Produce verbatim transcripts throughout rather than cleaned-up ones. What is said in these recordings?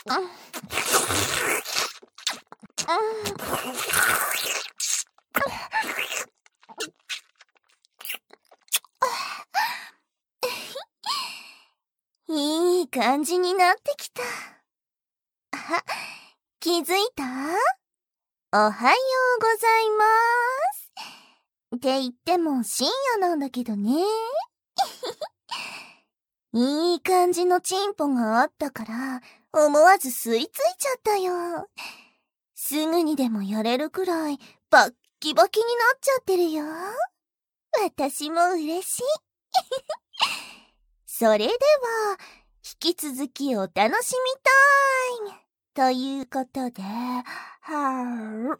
いい感じになってきた。あ、気づいた？おはようございます。って言っても深夜なんだけどね。いい感じのチンポがあったから、思わず吸い付いちゃったよ。すぐにでもやれるくらい、バッキバキになっちゃってるよ。私も嬉しい。それでは、引き続きお楽しみタイムということで、はぁ、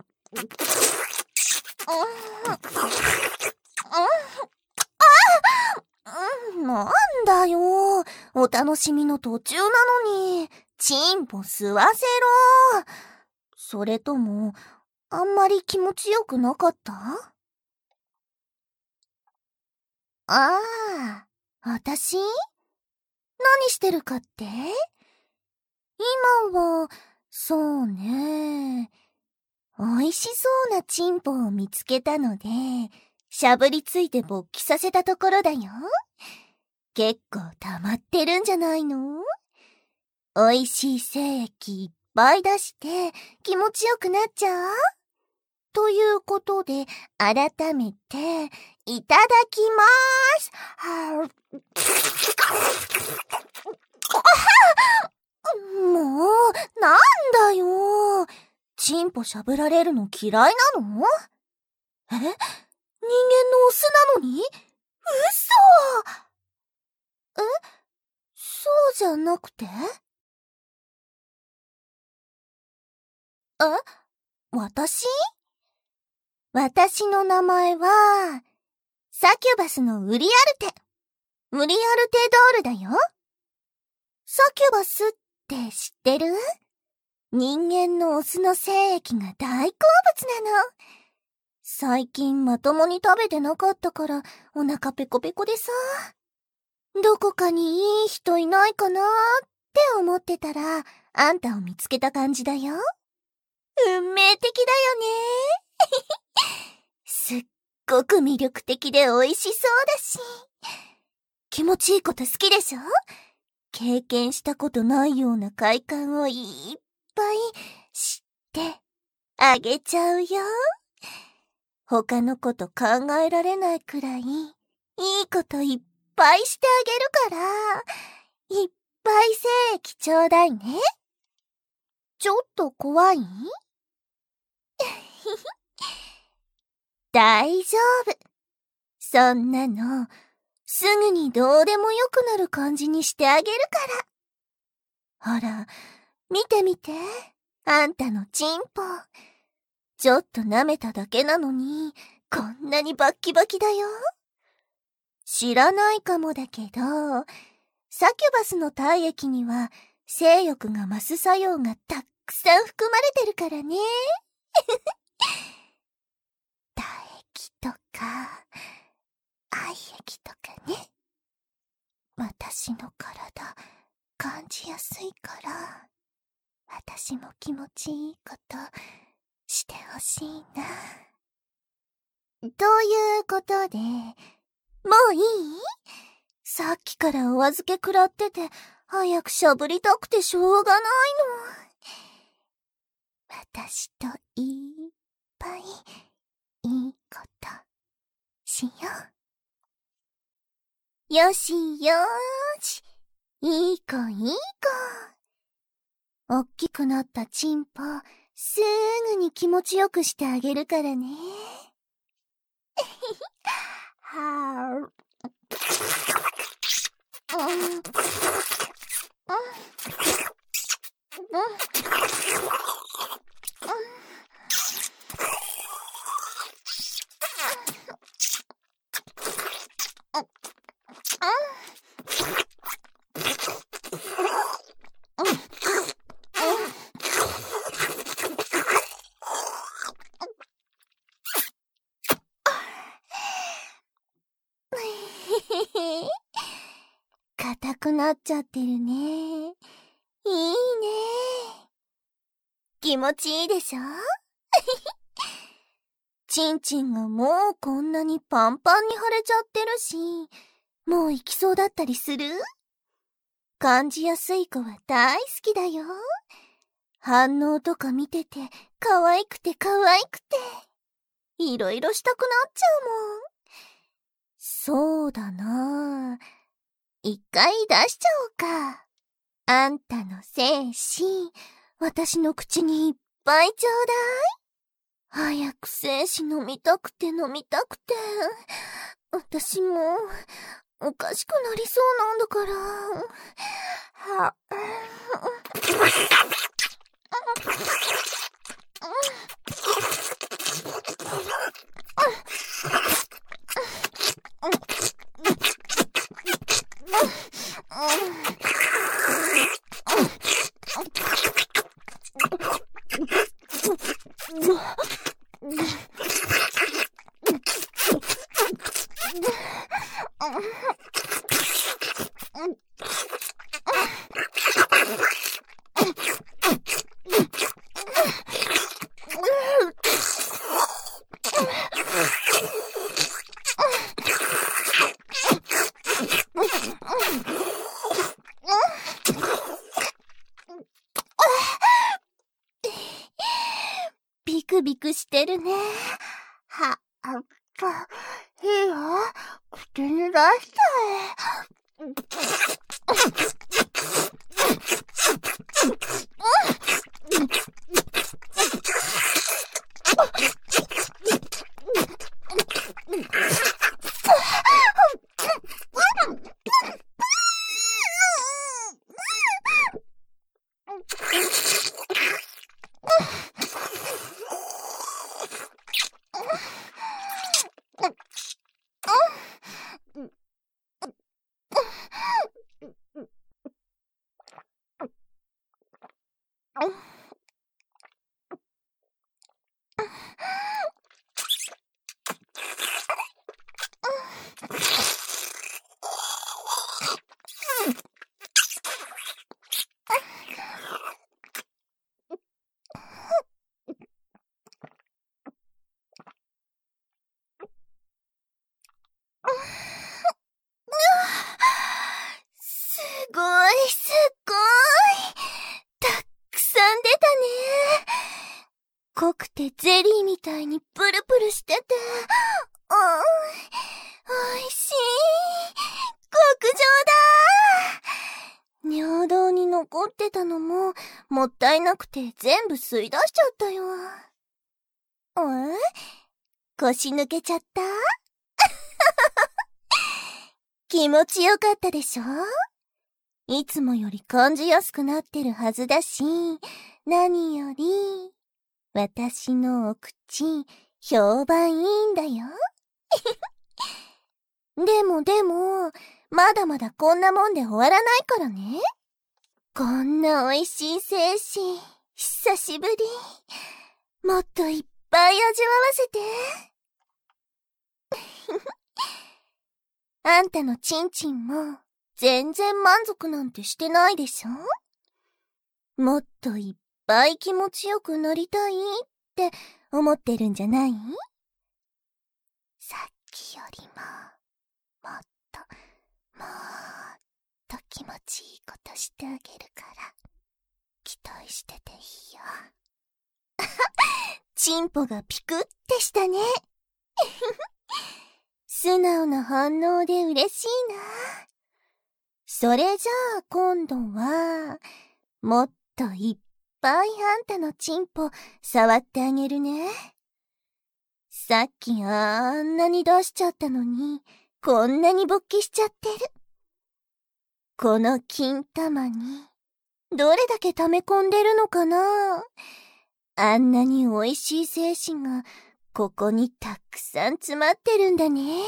なんだよ。お楽しみの途中なのに、チンポ吸わせろ。それとも、あんまり気持ちよくなかった？ああ、私？何してるかって？今は、そうね。美味しそうなチンポを見つけたので、しゃぶりついて勃起させたところだよ。結構溜まってるんじゃないの？美味しい精液いっぱい出して気持ちよくなっちゃう？ということで、改めて、いただきまーす。はもう、なんだよ。チンポしゃぶられるの嫌いなの？え？人間のオスなのに？嘘！え？そうじゃなくて？え？私？私の名前は、サキュバスのウリアルテ。ウリアルテドールだよ。サキュバスって知ってる？人間のオスの精液が大好物なの。最近まともに食べてなかったからお腹ペコペコでさ。どこかにいい人いないかなって思ってたら、あんたを見つけた感じだよ。運命的だよね。すっごく魅力的で美味しそうだし。気持ちいいこと好きでしょ？経験したことないような快感をいっぱい知ってあげちゃうよ。他のこと考えられないくらいいいこといっぱいしてあげるから、いっぱい精液ちょうだいね。ちょっと怖い？大丈夫。そんなの、すぐにどうでもよくなる感じにしてあげるから。ほら、見てみて。あんたのチンポ。ちょっと舐めただけなのに、こんなにバッキバキだよ。知らないかもだけど、サキュバスの体液には性欲が増す作用がたくさん含まれてるからね。唾液とか、愛液とかね。私の体、感じやすいから、私も気持ちいいことしてほしいな。ということで、もういい？さっきからお預け食らってて、早くしゃぶりたくてしょうがないの。私といっぱいいいことしよう。よしよーし。いい子いい子。おっきくなったチンポ、すぐに気持ちよくしてあげるからね。はぁ。うん。うん。うん。硬くなっちゃってるね。いいね。 気持ちいいでしょちんちんがもうこんなにパンパンに腫れちゃってるし、もう行きそうだったりする？感じやすい子は大好きだよ。反応とか見てて可愛くて可愛くて、いろいろしたくなっちゃうもん。そうだなぁ。一回出しちゃおうか。あんたの精子、私の口にいっぱいちょうだい。早く精子飲みたくて飲みたくて。私もおかしくなりそうなんだから。は、ビクビクしてるね。は、あっぱ、いいよ。口に出して。すごいすっごい。たくさん出たね。濃くてゼリーみたいにプルプルしてて、うん、おいしい。極上だ。尿道に残ってたのももったいなくて全部吸い出しちゃったよ。うん？腰抜けちゃった？気持ちよかったでしょ？いつもより感じやすくなってるはずだし、何より、私のお口、評判いいんだよ。でもでも、まだまだこんなもんで終わらないからね。こんな美味しい精子、久しぶり。もっといっぱい味わわせて。あんたのチンチンも全然満足なんてしてないでしょ？もっといっぱい気持ちよくなりたいって思ってるんじゃない？さっきよりももっともっと気持ちいいことしてあげるから期待してていいよ。チンポがピクってしたね。素直な反応で嬉しいな。それじゃあ今度は、もっといっぱいあんたのチンポ触ってあげるね。さっきあんなに出しちゃったのに、こんなに勃起しちゃってる。この金玉に、どれだけ溜め込んでるのかな？あんなに美味しい精子が、ここにたくさん詰まってるんだね。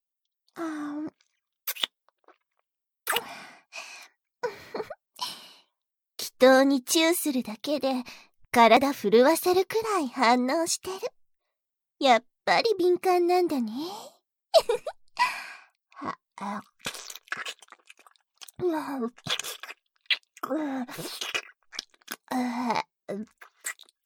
気筒にチューするだけで体震わせるくらい反応してる。やっぱり敏感なんだね。は、あ、うわ、う、あ、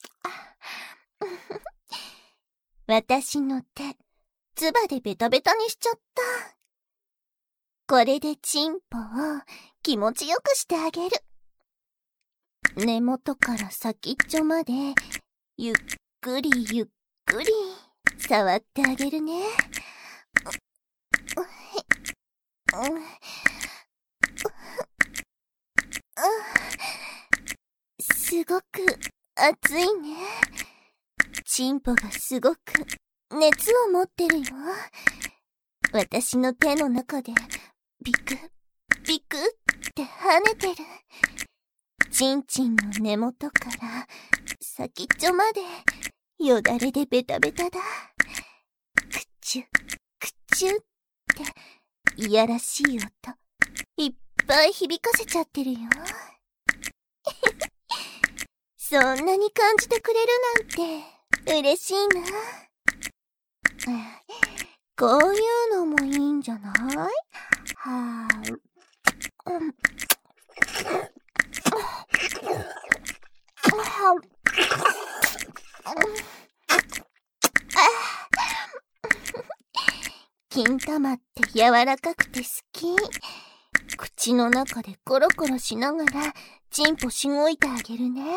私の手、唾でベタベタにしちゃった。これでチンポを気持ちよくしてあげる。根元から先っちょまで、ゆっくりゆっくり触ってあげるね。すごく熱いね。チンポがすごく熱を持ってるよ。私の手の中でビクビクって跳ねてる。チンチンの根元から先っちょまでよだれでベタベタだ。くちゅくちゅっていやらしい音いっぱい響かせちゃってるよ。そんなに感じてくれるなんて嬉しいな。こういうのもいいんじゃない？はぁ、うん。金玉って柔らかくて好き。口の中でコロコロしながらチンポしごいてあげるね。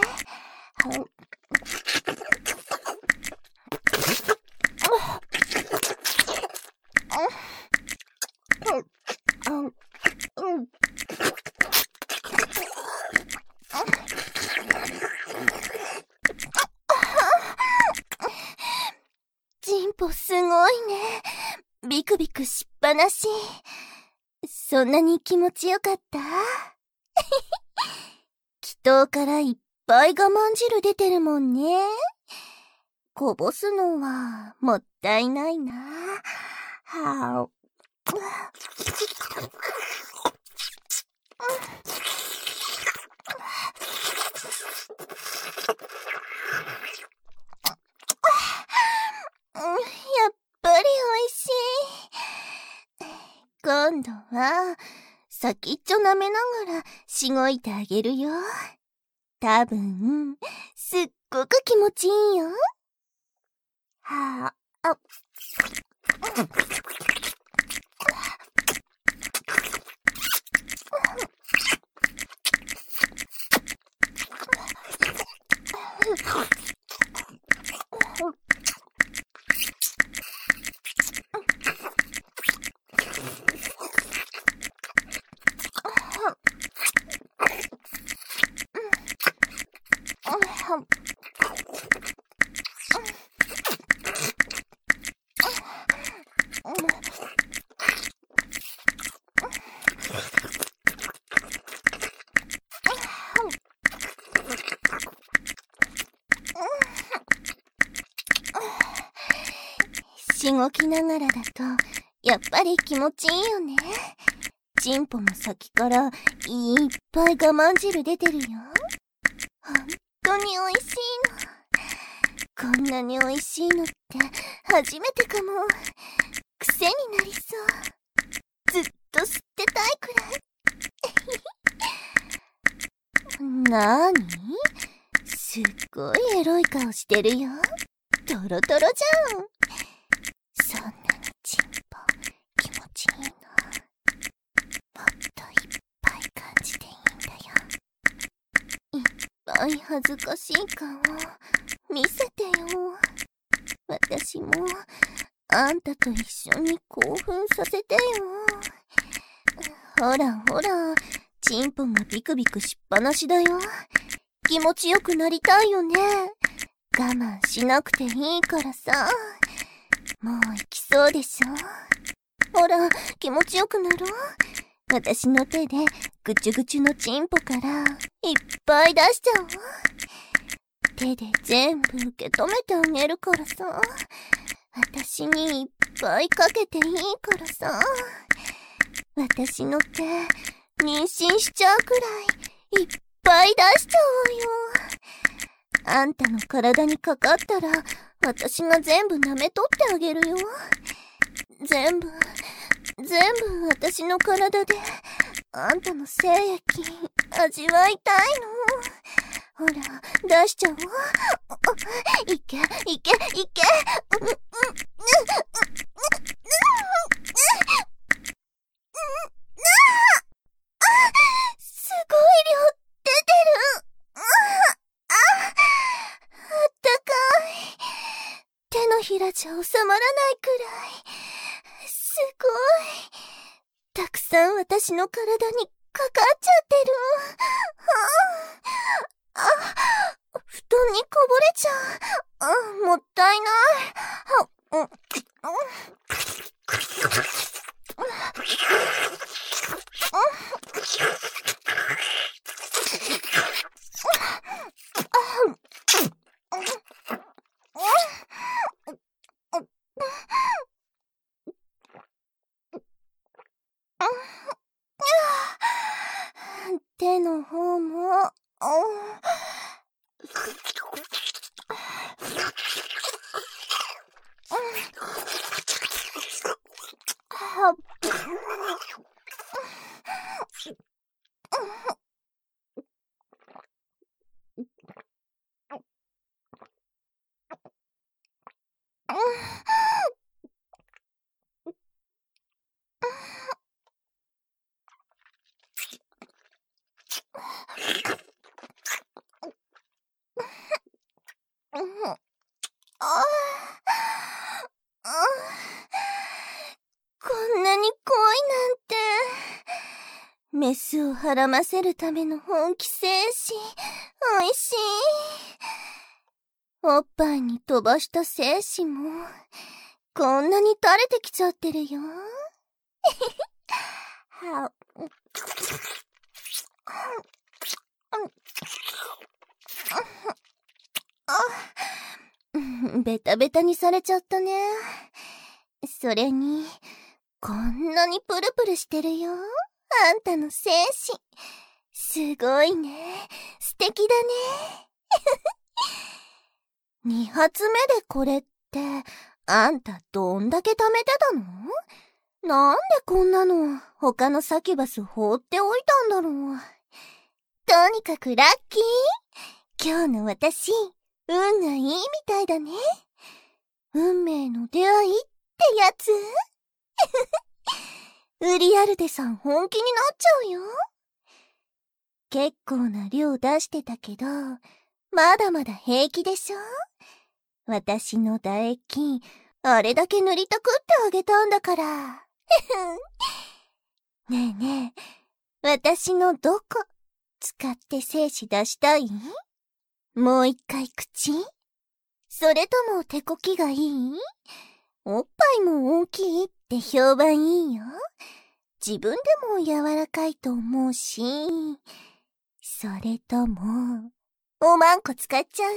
チンポすごいね。ビクビクしっぱなし。そんなに気持ちよかった？気筒からいっぱい我慢汁出てるもんね。こぼすのはもったいないな。はぁ。やっぱりおいしい。今度は先っちょ舐めながらしごいてあげるよ。多分すっごく気持ちいいよ。はあ、あ、しごきながらだとやっぱり気持ちいいよね。チンポも先からいっぱい我慢汁出てるよ。ほんとにおいしいの。こんなにおいしいのって初めてかも。癖になりそう。ずっと吸ってたいくらい。なーに？すっごいエロい顔してるよ。トロトロじゃん。そんなにチンポ気持ちいいの？もっといっぱい感じていいんだよ。いっぱい恥ずかしい顔見せてよ。私もあんたと一緒に興奮させてよ。ほらほら、チンポがビクビクしっぱなしだよ。気持ちよくなりたいよね。我慢しなくていいからさ。もう行きそうでしょ。ほら、気持ちよくなろう。私の手でぐちゅぐちゅのチンポからいっぱい出しちゃおう。手で全部受け止めてあげるからさ。私にいっぱいかけていいからさ。私の手、妊娠しちゃうくらいいっぱい出しちゃおうよ。あんたの体にかかったら私が全部舐めとってあげるよ。全部、全部私の体であんたの精液味わいたいの。ほら、出しちゃおう。いけ、いけ、いけ。 ひらじゃ収まらないくらい。すごい。たくさん私の体にかかっちゃってる。ああ、布団にこぼれちゃう。あ、もったいない。あ、うん、手の方も、こんなに恋なんて。メスをはらませるための本気精神、おいしい。おっぱいに飛ばした精子も、こんなに垂れてきちゃってるよ。はベタベタにされちゃったね。それに、こんなにプルプルしてるよ。あんたの精子。すごいね。素敵だね。二発目でこれって、あんたどんだけ貯めてたの？なんでこんなの他のサキュバス放っておいたんだろう。とにかくラッキー。今日の私、運がいいみたいだね。運命の出会いってやつ？ウリアルテさん本気になっちゃうよ。結構な量出してたけど、まだまだ平気でしょ？私の唾液、あれだけ塗りたくってあげたんだから。ねえねえ、私のどこ、使って精子出したい？もう一回口？それとも手こきがいい？おっぱいも大きいって評判いいよ。自分でも柔らかいと思うし。それとも、おまんこ使っちゃう？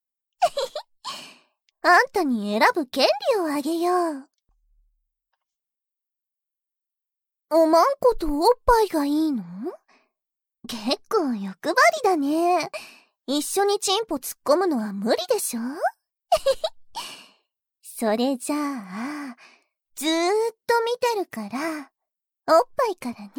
あんたに選ぶ権利をあげよう。おまんことおっぱいがいいの？結構欲張りだね。一緒にチンポ突っ込むのは無理でしょ？それじゃあ、ずーっと見てるから、おっぱいからね。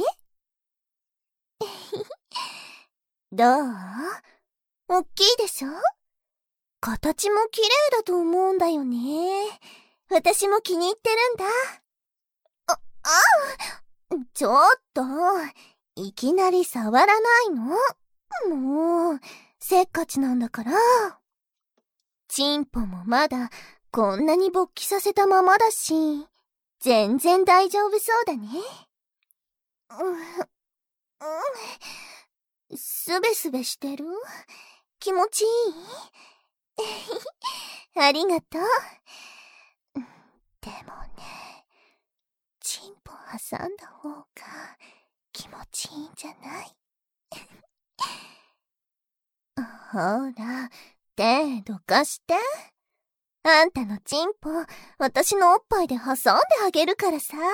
どう？おっきいでしょ？形も綺麗だと思うんだよね。私も気に入ってるんだ。あ、あちょっと、いきなり触らないの？もう、せっかちなんだから。チンポもまだ、こんなに勃起させたままだし、全然大丈夫そうだね。うん、うん、すべすべしてる？気持ちいい？ありがとう。でもね、チンポ挟んだ方が気持ちいいんじゃない？ほら、手どかして。あんたのチンポ、私のおっぱいで挟んであげるからさ。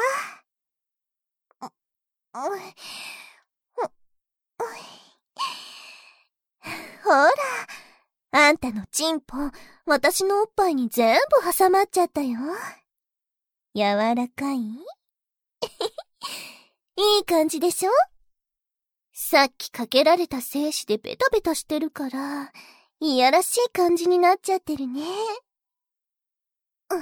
ほら、あんたのチンポ、私のおっぱいに全部挟まっちゃったよ。柔らかい？いい感じでしょ？さっきかけられた精子でベタベタしてるから、いやらしい感じになっちゃってるね。う、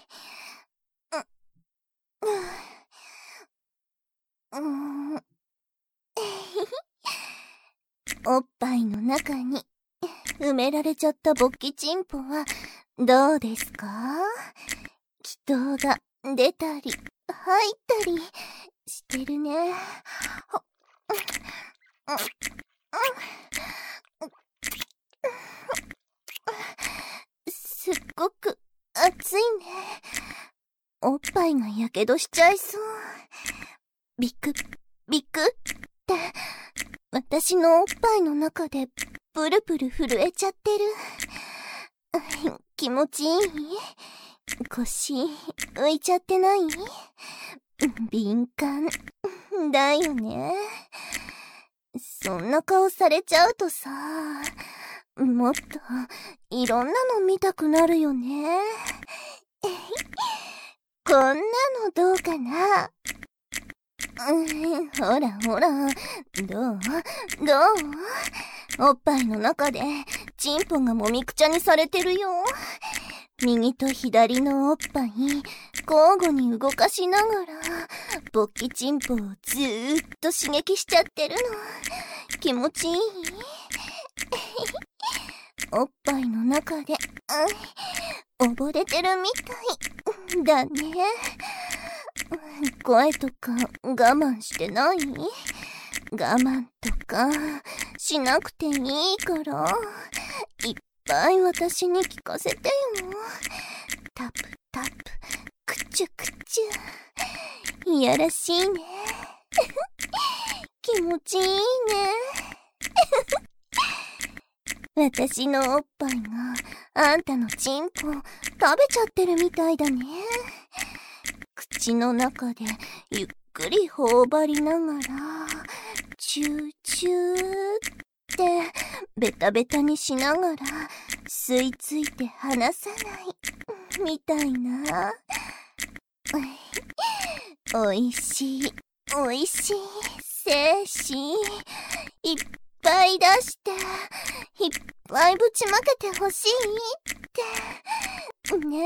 う、う、う、おっぱいの中に埋められちゃった勃起チンポはどうですか？気筒が出たり、入ったりしてるね。すっごく熱いね。おっぱいがやけどしちゃいそう。ビク、ビクって、私のおっぱいの中でプルプル震えちゃってる。気持ちいい？腰浮いちゃってない？敏感だよね。そんな顔されちゃうとさ、もっといろんなの見たくなるよね。こんなのどうかな？うん、ほらほら、どう？どう？おっぱいの中でチンポがもみくちゃにされてるよ。右と左のおっぱい交互に動かしながら勃起チンポをずーっと刺激しちゃってるの。気持ちいい？おっぱいの中で、うん、溺れてるみたいだね。声とか我慢してない？我慢とかしなくていいからいっぱい私に聞かせてよ。タプタプ、クチュクチュ、いやらしいね。気持ちいいね。私のおっぱいがあんたのチンポ食べちゃってるみたいだね。口の中でゆっくり頬張りながらチューチューってベタベタにしながら吸い付いて離さないみたいな。おいしいおいしい精子いっぱい出していっぱいぶちまけてほしいってね。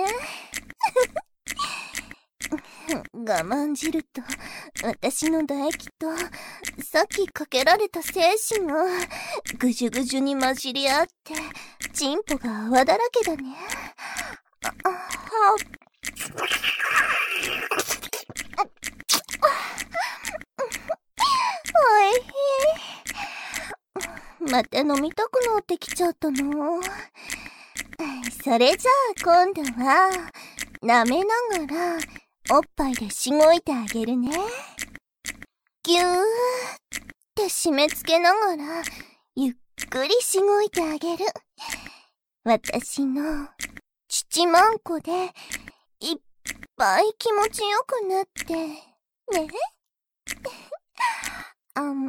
我慢汁と私の唾液とさっきかけられた精子がぐじゅぐじゅに混じり合ってチンポが泡だらけだね。ああおいしい。また飲みたくなってきちゃったの。それじゃあ今度は舐めながらおっぱいでしごいてあげるね。ぎゅーって締め付けながらゆっくりしごいてあげる。私の乳まんこでいっぱい気持ちよくなってね。あん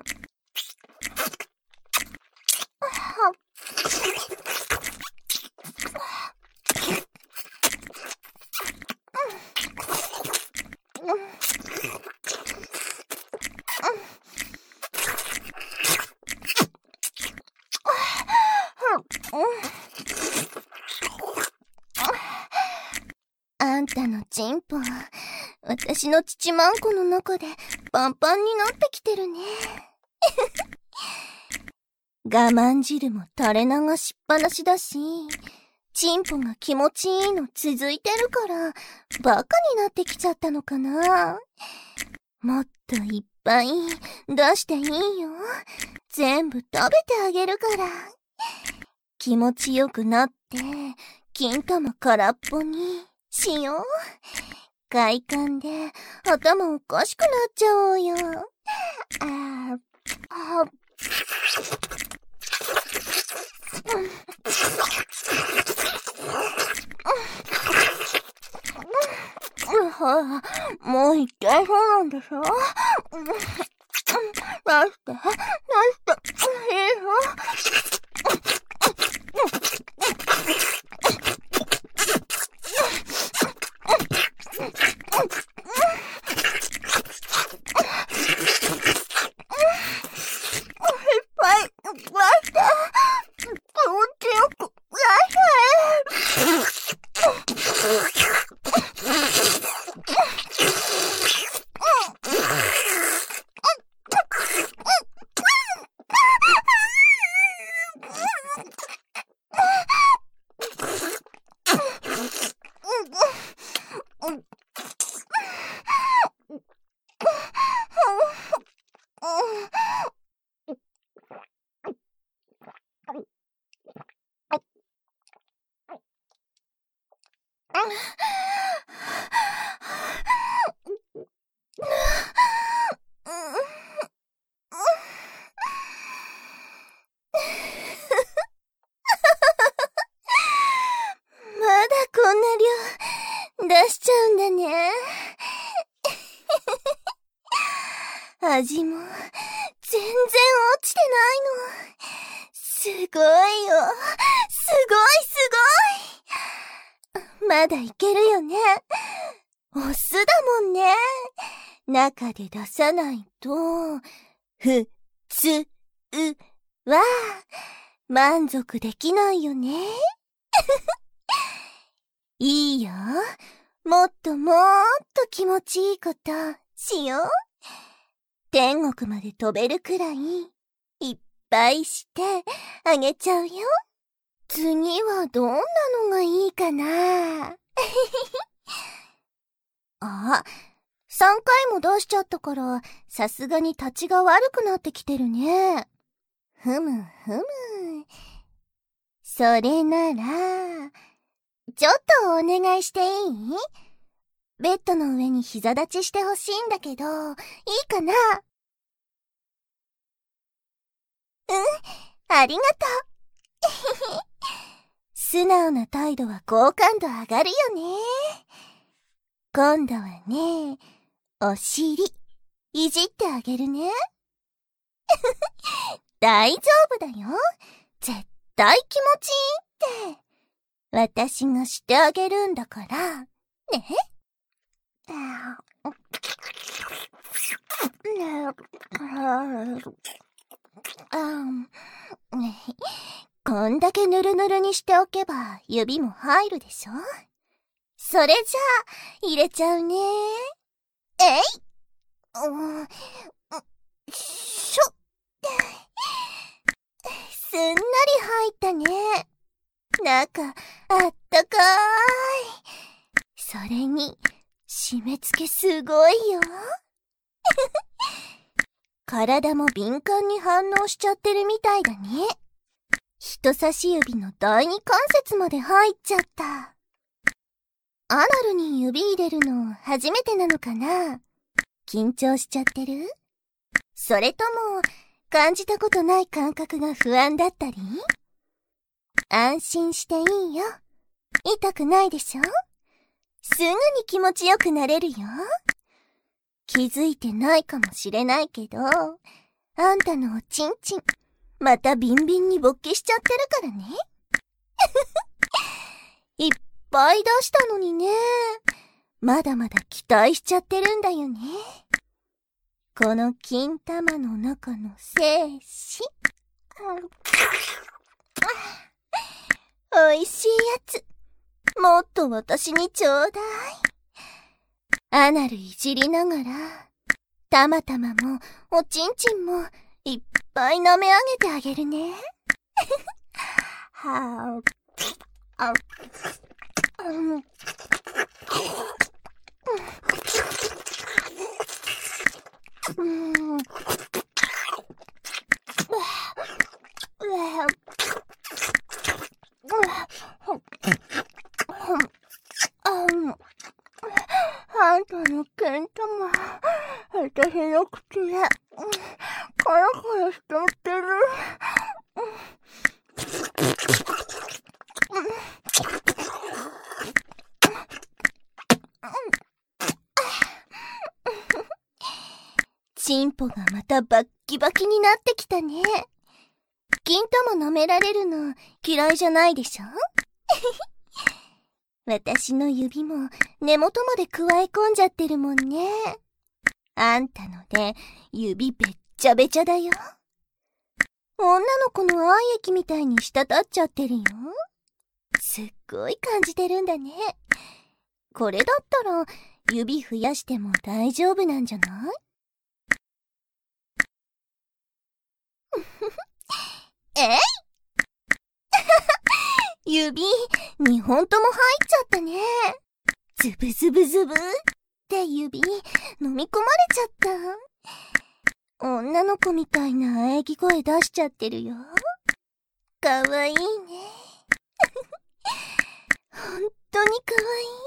あんたのチンポ、私の乳まんこの中でパンパンになってきてるね。我慢汁も垂れ流しっぱなしだし、チンポが気持ちいいの続いてるから、バカになってきちゃったのかな。もっといっぱい出していいよ。全部食べてあげるから。気持ちよくなって、金玉空っぽにしよう。快感で頭おかしくなっちゃおうよ。ああ、もう一回そうなんでしょ。出して、出して、いいよ。 まだこんな量出しちゃうんだね。味も全然落ちてないの。すごいよ。すごいすごい。まだいけるよね。お酢だもんね。中で出さないと、ふ、つ、う、は、満足できないよね。いいよ。もっともっと気持ちいいことしよう。天国まで飛べるくらい、いっぱいしてあげちゃうよ。次はどんなのがいいかな。あ、さんかいも出しちゃったから、さすがに立ちが悪くなってきてるね。ふむふむ。それなら、ちょっとお願いしていい？ベッドの上に膝立ちしてほしいんだけど、いいかな？うん、ありがとう。素直な態度は好感度上がるよね。今度はね、お尻、いじってあげるね。大丈夫だよ。絶対気持ちいいって。私がしてあげるんだから、ね。こんだけぬるぬるにしておけば指も入るでしょ。それじゃあ入れちゃうね。えい、うん、しょ。すんなり入ったね。中あったかーい。それに締め付けすごいよ。体も敏感に反応しちゃってるみたいだね。人差し指の第二関節まで入っちゃった。アナルに指入れるの初めてなのかな？緊張しちゃってる？それとも感じたことない感覚が不安だったり？安心していいよ。痛くないでしょ？すぐに気持ちよくなれるよ。気づいてないかもしれないけど、あんたのおちんちん、またビンビンに勃起しちゃってるからね。いっぱい出したのにね。まだまだ期待しちゃってるんだよね。この金玉の中の精子。おいしいやつ。もっと私にちょうだい。アナルいじりながら、たまたまもおちんちんもいっぱい舐め上げてあげるね。はあ、あ、うん、うん、あんたのけん玉、私の口で、カラカラしちゃってる。チンポがまたバッキバキになってきたね。金玉舐められるの嫌いじゃないでしょ？私の指も根元まで加え込んじゃってるもんね。あんたので指べっちゃべちゃだよ。女の子の愛液みたいに滴っちゃってるよ。すっごい感じてるんだね。これだったら指増やしても大丈夫なんじゃない？えい指、にほんとも入っちゃったね。ズブズブズブって指、飲み込まれちゃった。女の子みたいな喘ぎ声出しちゃってるよ。かわいいね。ほんとにかわいい。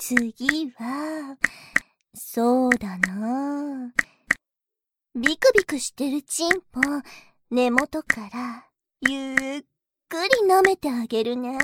次は、そうだな。ビクビクしてるチンポ、根元からゆっくり舐めてあげるね。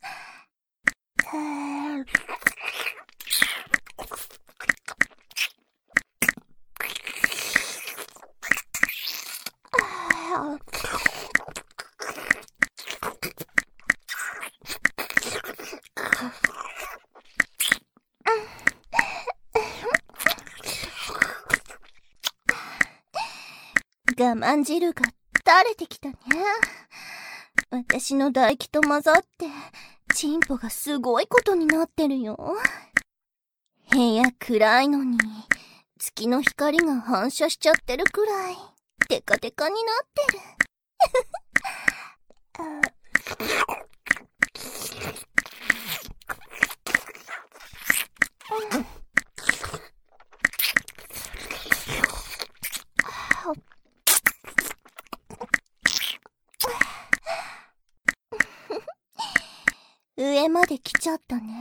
我慢汁が垂れてきたね。私の唾液と混ざって、チンポがすごいことになってるよ。部屋暗いのに、月の光が反射しちゃってるくらい、テカテカになってる。上まで来ちゃったね。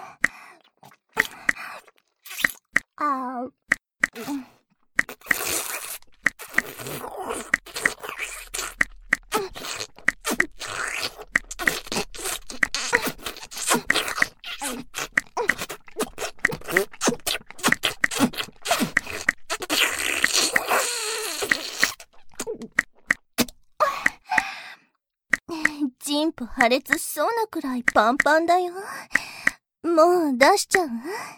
あー、うん。チンポ破裂しそうなくらいパンパンだよ。もう出しちゃう？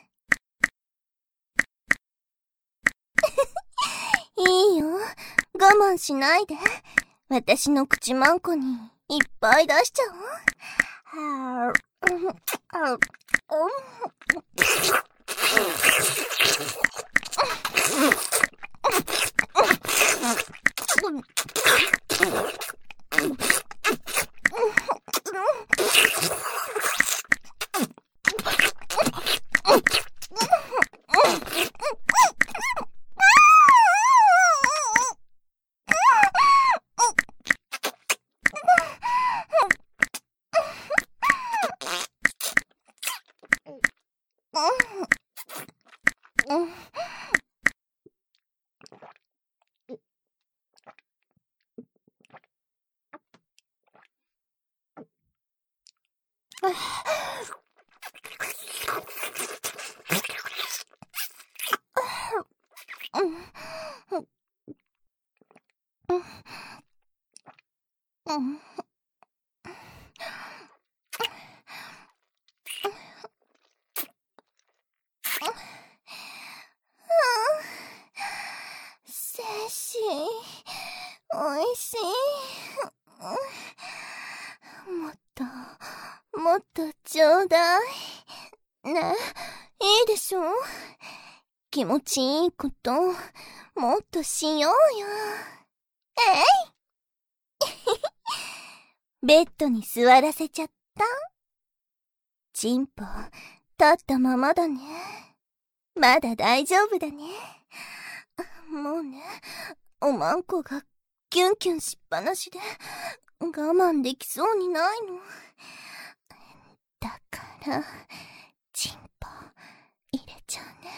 いいよ。我慢しないで。私の口マンコにいっぱい出しちゃおう。はぁ、うん、あ、うん。せっしー、おいしい。もっと、もっとちょうだい。ね、いいでしょ？気持ちいいこと、もっとしようよ。えいベッドに座らせちゃった？チンポ、立ったままだね。まだ大丈夫だね。もうね、おまんこがキュンキュンしっぱなしで我慢できそうにないの。だから、チンポ入れちゃうね。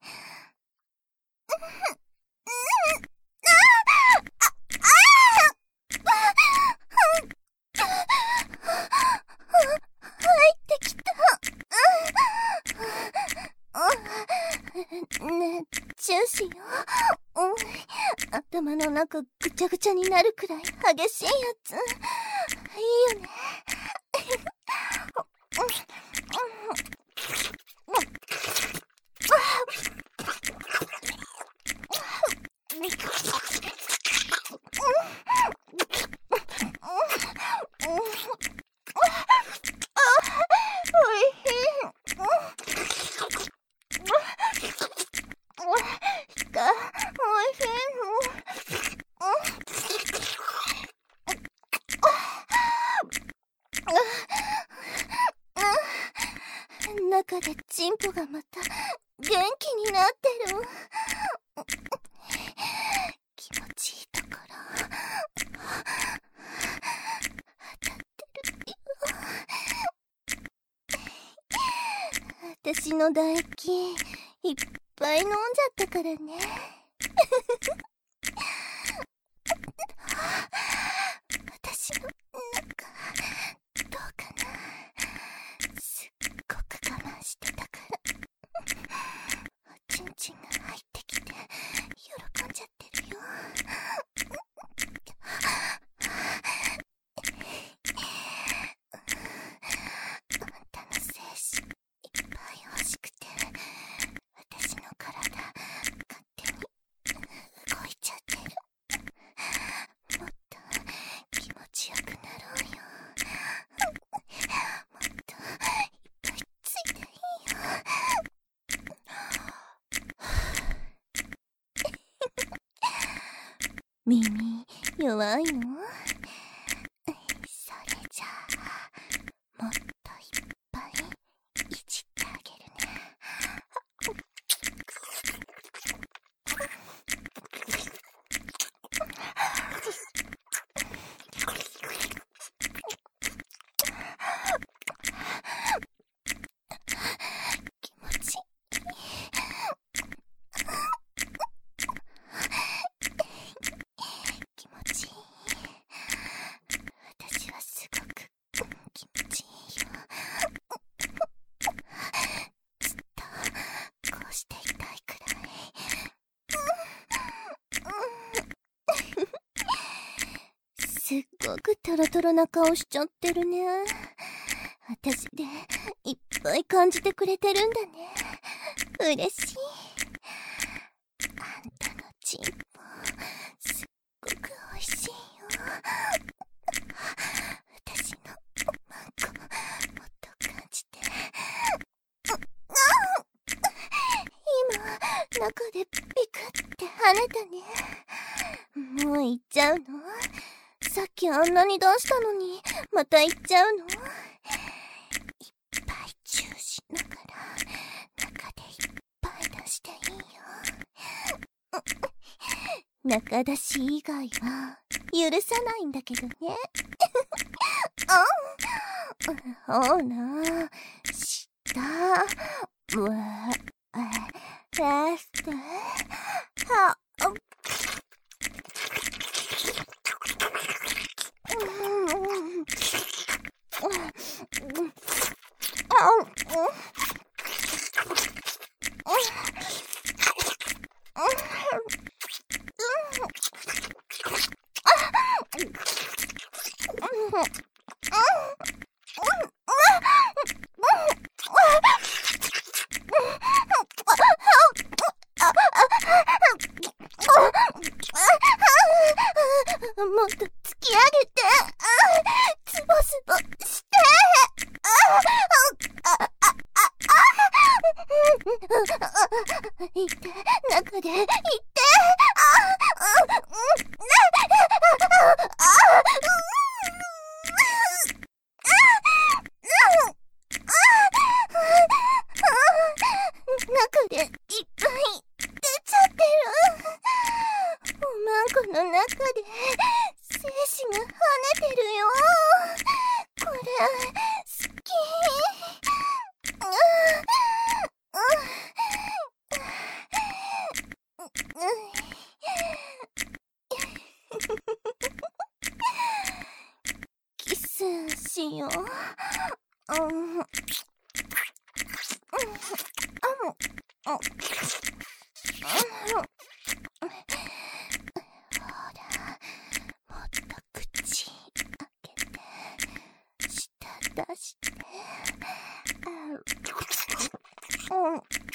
入ってきた。ねえ、チューしよう。うん。頭の中ぐちゃぐちゃになるくらい激しいやつ。いいよね。中でチンポがまた元気になってる。気持ちいいところ当たってるよ。 私の唾液いっぱい飲んじゃったからね。私の中どうかな。すっごく我慢してたからおちんちんが入ってきて喜んじゃってるよ。あんたの精子いっぱい欲しくて私の体勝手に動いちゃってる。もっと気持ちよくなろうよ。もっといっぱいついていいよ。耳弱いの？それじゃあもっといっぱいいじってあげるね。気持ちいい。気持ちいい。私はすごく気持ちいいよ。ずっとこうしていたいくらい。すっごくトロトロな顔しちゃってるね。私でいっぱい感じてくれてるんだね。嬉しい。あんたのチンポすっごくおいしいよ。私のおまんこもっと感じて。今中でピクって跳ねたね。もう行っちゃうの？さっきあんなに出したのにまた行っちゃうの？いっぱいチューしながら中でいっぱい出していいよ。中出し以外は許さないんだけどね。ほら、下、うわ、ラスト、は、もっと突き上げて、ズボズボして、いって中でいって、中でいっぱい出ちゃってる。おまんこの中で精子が跳ねてるよ。これ好き。キスしよう。うんほら、もっと口開けて、舌出して。うん。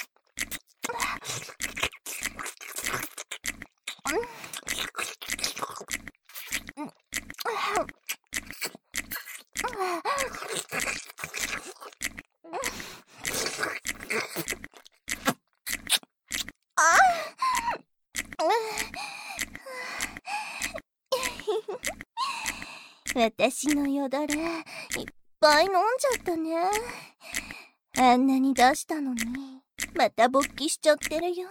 私のよだれいっぱい飲んじゃったね。あんなに出したのにまた勃起しちゃってるよ。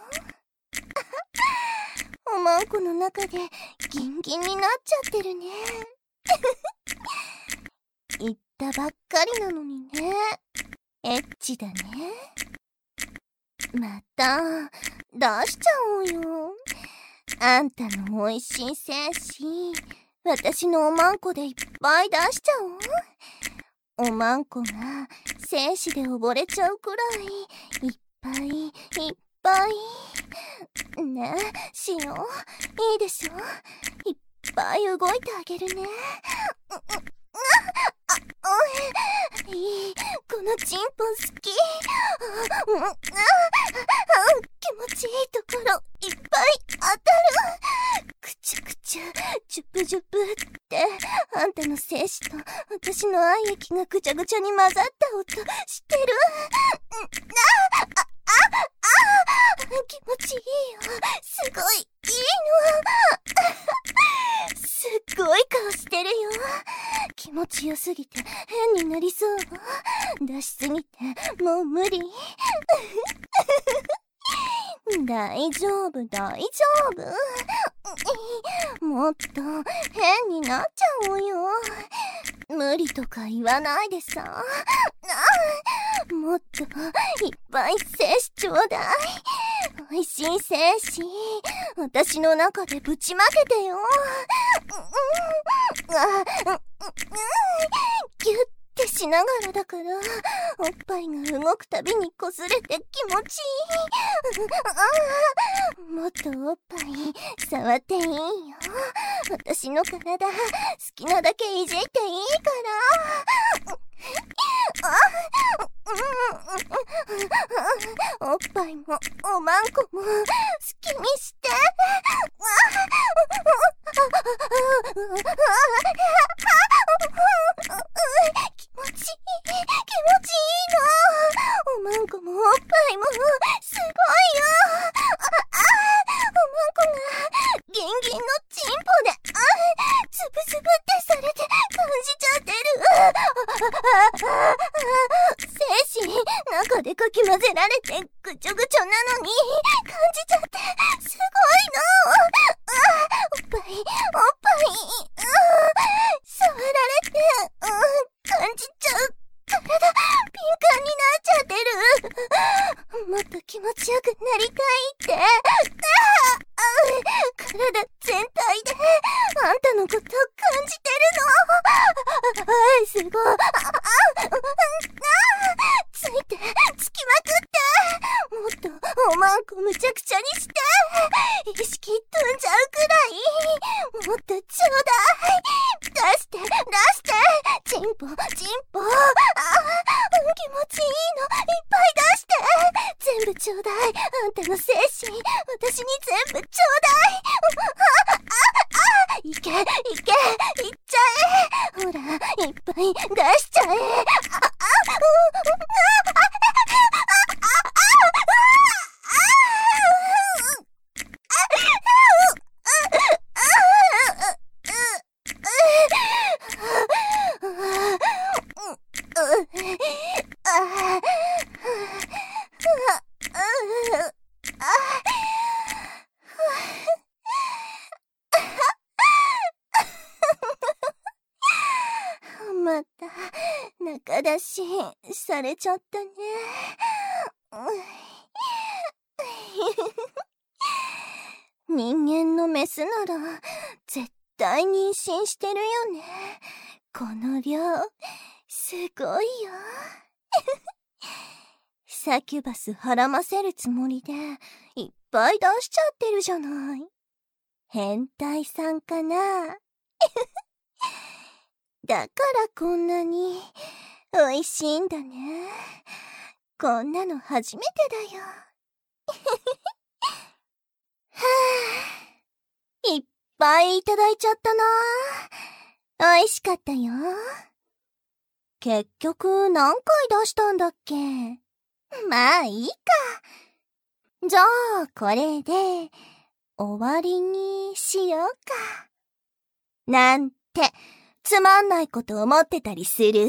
おまんこの中でギンギンになっちゃってるね。言ったばっかりなのにね。 エッチだね。また、出しちゃおうよ。あんたの美味しい精子、私のおまんこでいっぱい出しちゃおう。おまんこが精子で溺れちゃうくらい、いっぱいいっぱい。ねえ、しよう。いいでしょ？いっぱい動いてあげるね。いい、このチンポ好き。うん、ああ、気持ちいいところいっぱい当たる。くちゅくちゅ、ジュプジュプって、あんたの精子と私の愛液がぐちゃぐちゃに混ざった音してる。ああ、ああ、気持ちいいよ。すごいいいの。すっごい顔してるよ。気持ちよすぎて変になりそう。出しすぎてもう無理。大丈夫大丈夫。もっと変になっちゃおうよ。無理とか言わないでさ。もっといっぱい精子ちょうだい。おいしい精子、私の中でぶちまけてよ。ギュッてしながらだから、おっぱいが動くたびにこすれて気持ちいい。もっとおっぱい触っていいよ。私の体好きなだけいじっていいから。おっぱいもおまんこも好きにして。気持ちいい、気持ちいいの。おまんこもおっぱいもすごいよ。おまんこがギンギンのチンポでつぶつぶってされて感じちゃってる。精子中でかき混ぜられてぐちょぐちょなのに感じちゃってすごいの。おっぱいおっぱい触られて感じちゃう。体敏感になっちゃってる。もっと気持ちよくなりたいって。体全体であんたのこと感じてるの。すごい。ついてつきまくって。もっとおまんこむちゃくちゃにして。意識飛んじゃうくらい。もっとちょうだい。出して出してチンポチンポ。気持ちいいのいっぱい出して。全部ちょうだい。あんたの精子私に全部ちょうだい。いけいけいっちゃえ。ほらいっぱい出しちゃえ。また中出しされちゃったね。人間のメスなら絶対妊娠してるよね。この量すごいよ。サキュバスはませるつもりでいっぱい出しちゃってるじゃない。変態さんかな。だからこんなに美味しいんだね。こんなの初めてだよ。はぁ、いっぱいいただいちゃったな。美味しかったよ。結局何回出したんだっけ？まあいいか。じゃあこれで終わりにしようか。なんてつまんないこと思ってたりする？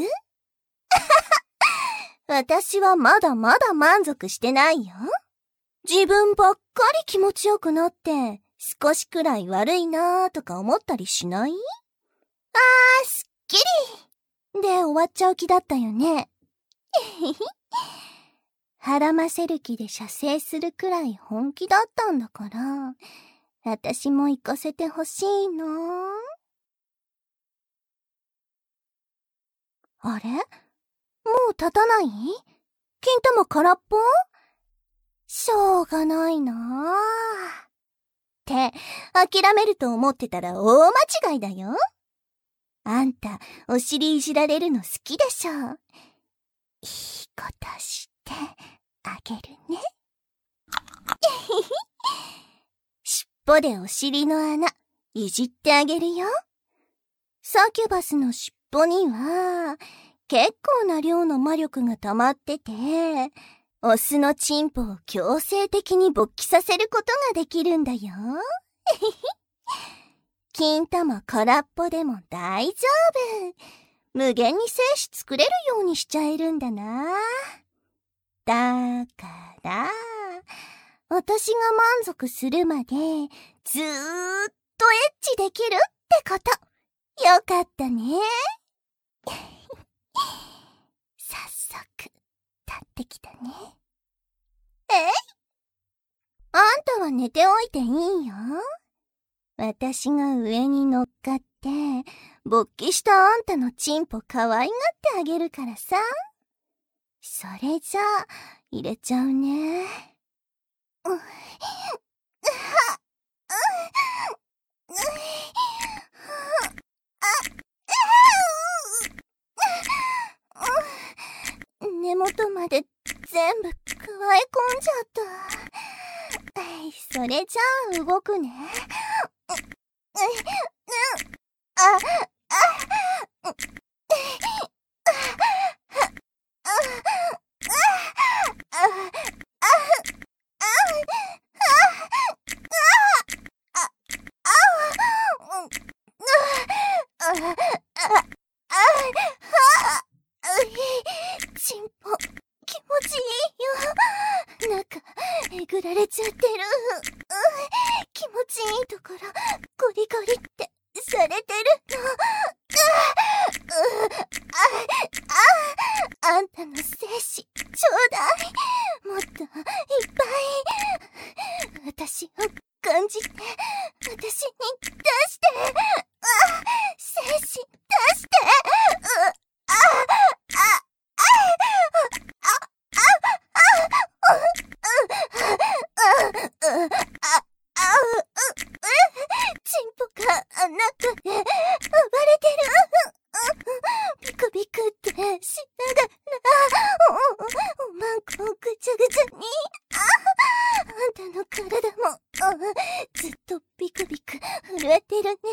私はまだまだ満足してないよ。自分ばっかり気持ちよくなって少しくらい悪いなーとか思ったりしない？あー、すっきりで終わっちゃう気だったよね。 はらませる気で射精するくらい本気だったんだから、私も行かせてほしいな。あれ？もう立たない？金玉空っぽ？しょうがないなあ。って、諦めると思ってたら大間違いだよ。あんた、お尻いじられるの好きでしょ。いいことしてあげるね。尻尾でお尻の穴、いじってあげるよ。サキュバスの尻尾には、結構な量の魔力が溜まってて、オスのチンポを強制的に勃起させることができるんだよ。金玉空っぽでも大丈夫。無限に精子作れるようにしちゃえるんだな。だから、私が満足するまでずーっとエッチできるってこと。よかったね。早速、立ってきたね。えい？あんたは寝ておいていいよ。私が上に乗っかって、勃起したあんたのチンポ可愛がってあげるからさ。それじゃあ、入れちゃうね。う、う、う、根元まで全部加え込んじゃった。それじゃあ動くね。あ、あ、チンポ、気持ちいいよ。中、えぐられちゃってる。気持ちいいところ、ゴリゴリってされてるの。あ、あんたの精子、ちょうだい。もっといっぱい。私を感じて、私に出して。精子出して。あ、あ、チンポが中で暴れてる。ビクビクってしながら、おまんこをぐちゃぐちゃに。あんたの体もずっとビクビク震えてるね。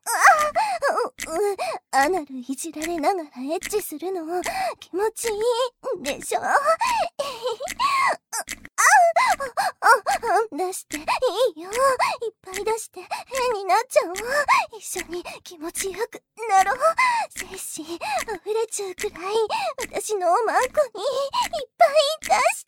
アナルいじられながらエッチするの気持ちいいでしょ。出していいよ。いっぱい出して変になっちゃおう。一緒に気持ちよくなろう。精子溢れちゃうくらい私のおまんこにいっぱい出して。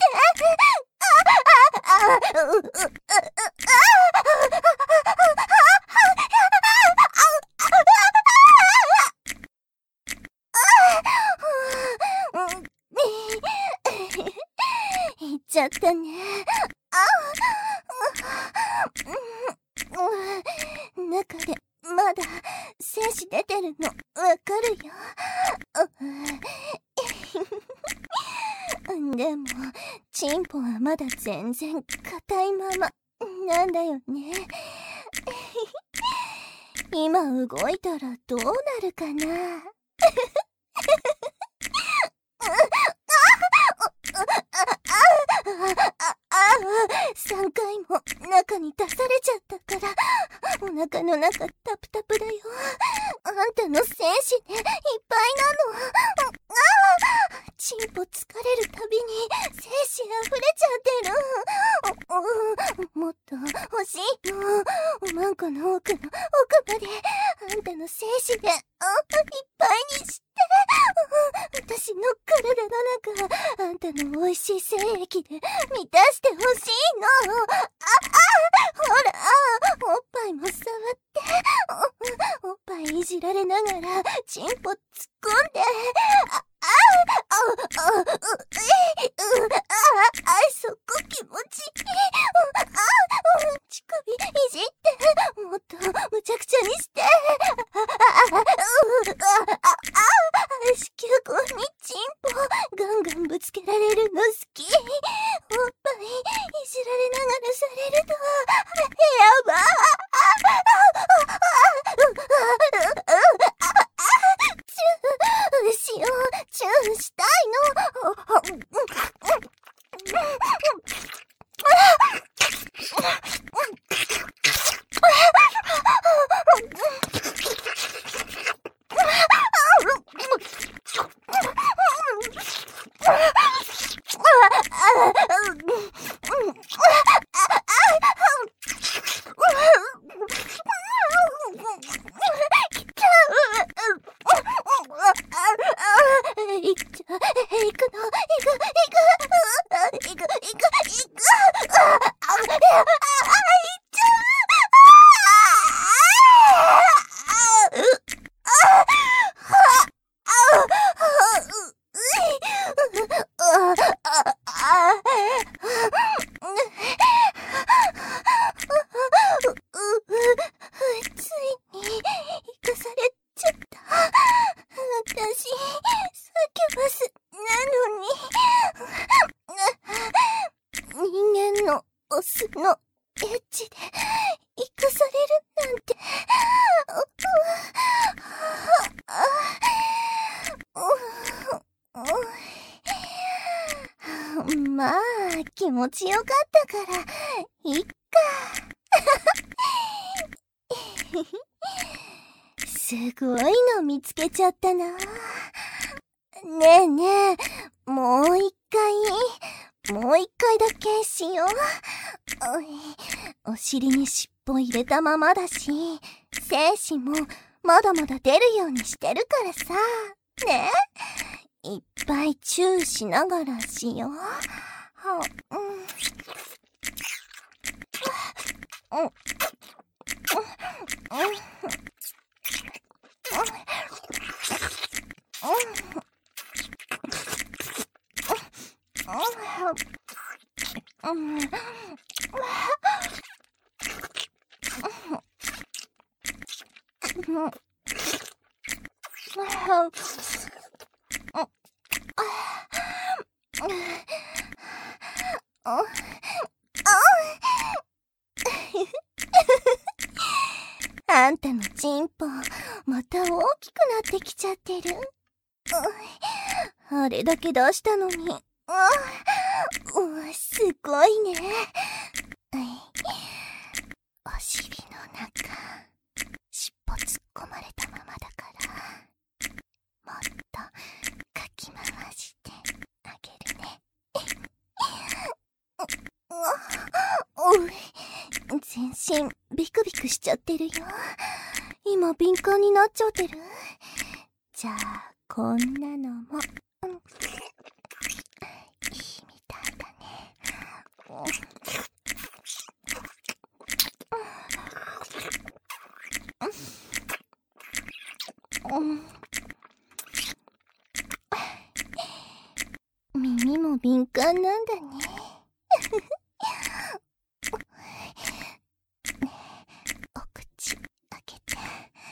いっちゃったね。中でまだ精子出てるのわかるよ。でもチンポはまだ全然硬いままなんだよね。今動いたらどうなるかな。さんかいも中に出されちゃったから、お腹の中タプタプだよ。あんたの精子でいっぱいなの。チンポ疲れるたびに精子溢れちゃってる。もっと欲しいの。おまんこの奥の奥まであんたの精子でいっぱいにして。私の体の中、あんたの美味しい精液で満たしてほしいの。あ、あ、ほら、おっぱいも触って。お、おっぱいいじられながらチンポ突っ込んで。あ、あ、あ、あ、 こにチンポガンガンぶつけられるの好き。おっぱいいじられながらされるとやばチューしよう。チューしたいの。いっちゃ、行くの、行く、行く、行く、行く、行く、あ、あ、あ、いっちゃついに行かされちゃった。私、サキュバスなのに、人間のオスのエッチで生かされるなんて。まあ、気持ちよかったから、いっか。すごいの見つけちゃったな。ねえねえ、もう一回、もう一回だけしよう。お尻に尻尾入れたままだし、精子もまだまだ出るようにしてるからさ。ねえ、いっぱいチューしながらしよう。は、うん。うん。うん。あんたのチンポ、また大きくなってきちゃってる。あれだけ出したのに。うわ、すごいね。お尻の中、尻尾突っ込まれたままだから、もっとかき回してあげるね。全身ビクビクしちゃってるよ。今敏感になっちゃってる。じゃあこんなのも、うん、いいみたいだね。うん、耳も敏感なんだね。お口開けて。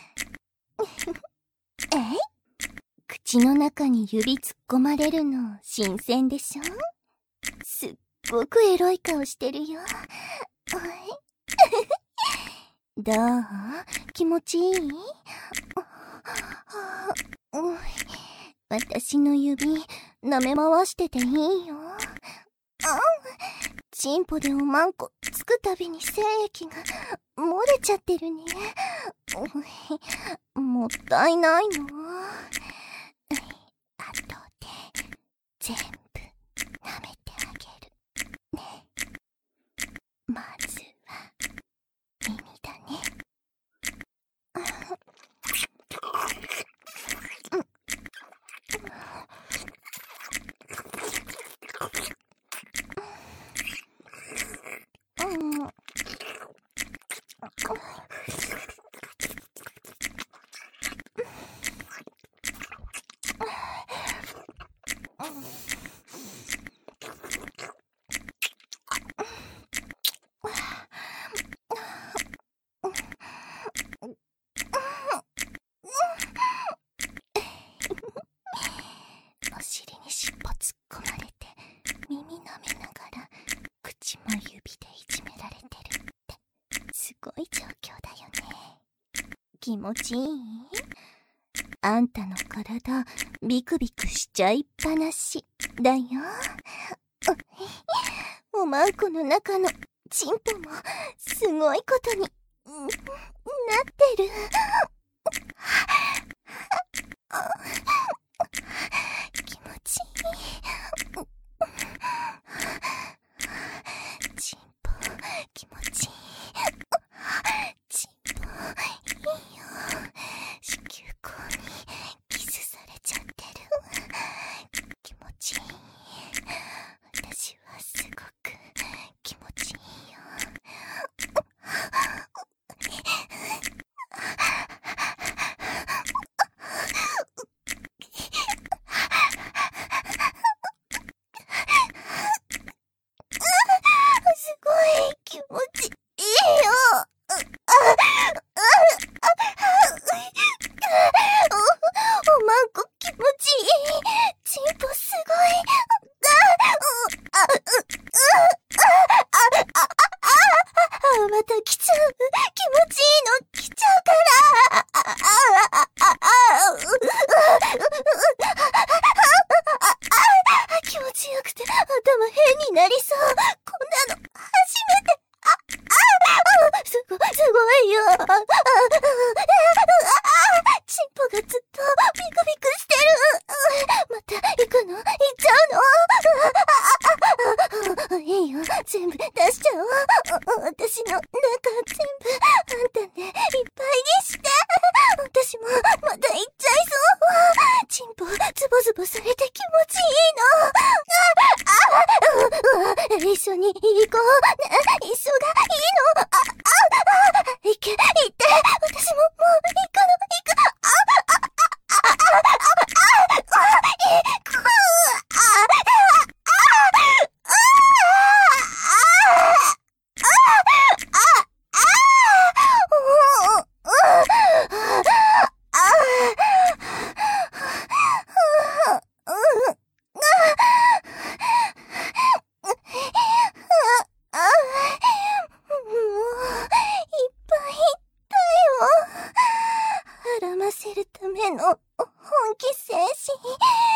えい？口の中に指突っ込まれるの新鮮でしょ？すっごくエロい顔してるよ。どう？気持ちいい？私の指舐め回してていいよ。チンポでおまんこつくたびに精液が漏れちゃってるね。もったいないの。あとで全部舐めてあげるね。まずは耳だね。 気持ちいい？あんたの体ビクビクしちゃいっぱなしだよ。おまんこの中のチンポもすごいことになってる。気持ちいい。チンポ気持ちいい。チンポいいよ。子宮口にキスされちゃってる。気持ちいい。私はすごく気持ちいいよ。すごい気持ちいいよ。おまんこ気持ちいい。チンポすごい。また来ちゃう。気持ちいいの来ちゃうから。気持ちよくて頭変になりそう。こんなの初めて。すごい、すごいよ。チンポがずっとビクビクしてる。また行くの？行っちゃうの？いいよ、全部出しちゃおう。私の中全部あんたでいっぱいにして。私もまた行っちゃいそう。チンポズボズボされて気持ちいいの。一緒に行こう。ね、一緒がいいの。あ、あ、あ、行け、行って。私ももう行くの、行く。あ、あ、あ、あ、あ、あ、行く。絡ませるための本気精神、おいしいよ。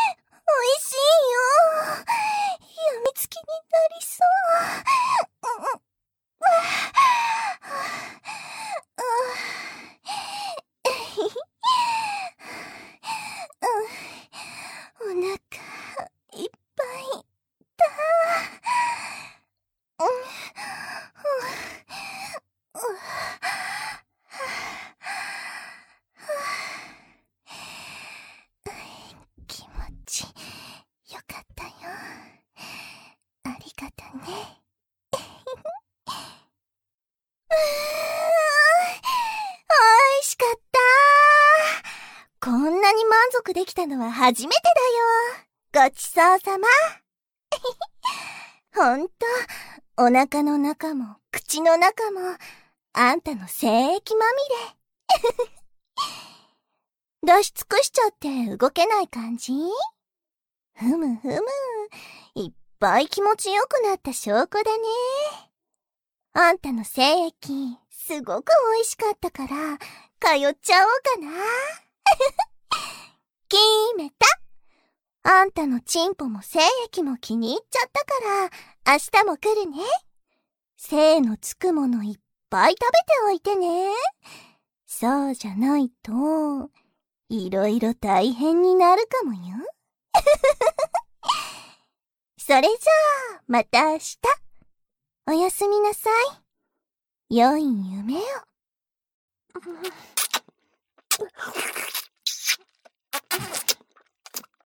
やみつきになりそう。お腹いっぱいだ。気持ちよかったよ。ありがとね。おいしかった。こんなに満足できたのは初めてだよ。ごちそうさま。ほんと、お腹の中も口の中もあんたの精液まみれ。出し尽くしちゃって動けない感じ？ふむふむ。いっぱい気持ちよくなった証拠だね。あんたの精液、すごく美味しかったから、通っちゃおうかな。決めた。あんたのチンポも精液も気に入っちゃったから、明日も来るね。精のつくものいっぱい食べておいてね。そうじゃないと、いろいろ大変になるかもよ。それじゃあ、また明日。おやすみなさい。良い夢を。